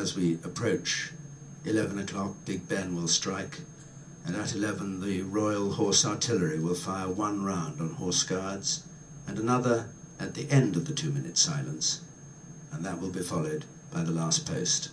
as we approach 11 o'clock, Big Ben will strike, and at 11 the Royal Horse Artillery will fire one round on Horse Guards and another at the end of the 2-minute silence, and that will be followed by the last post.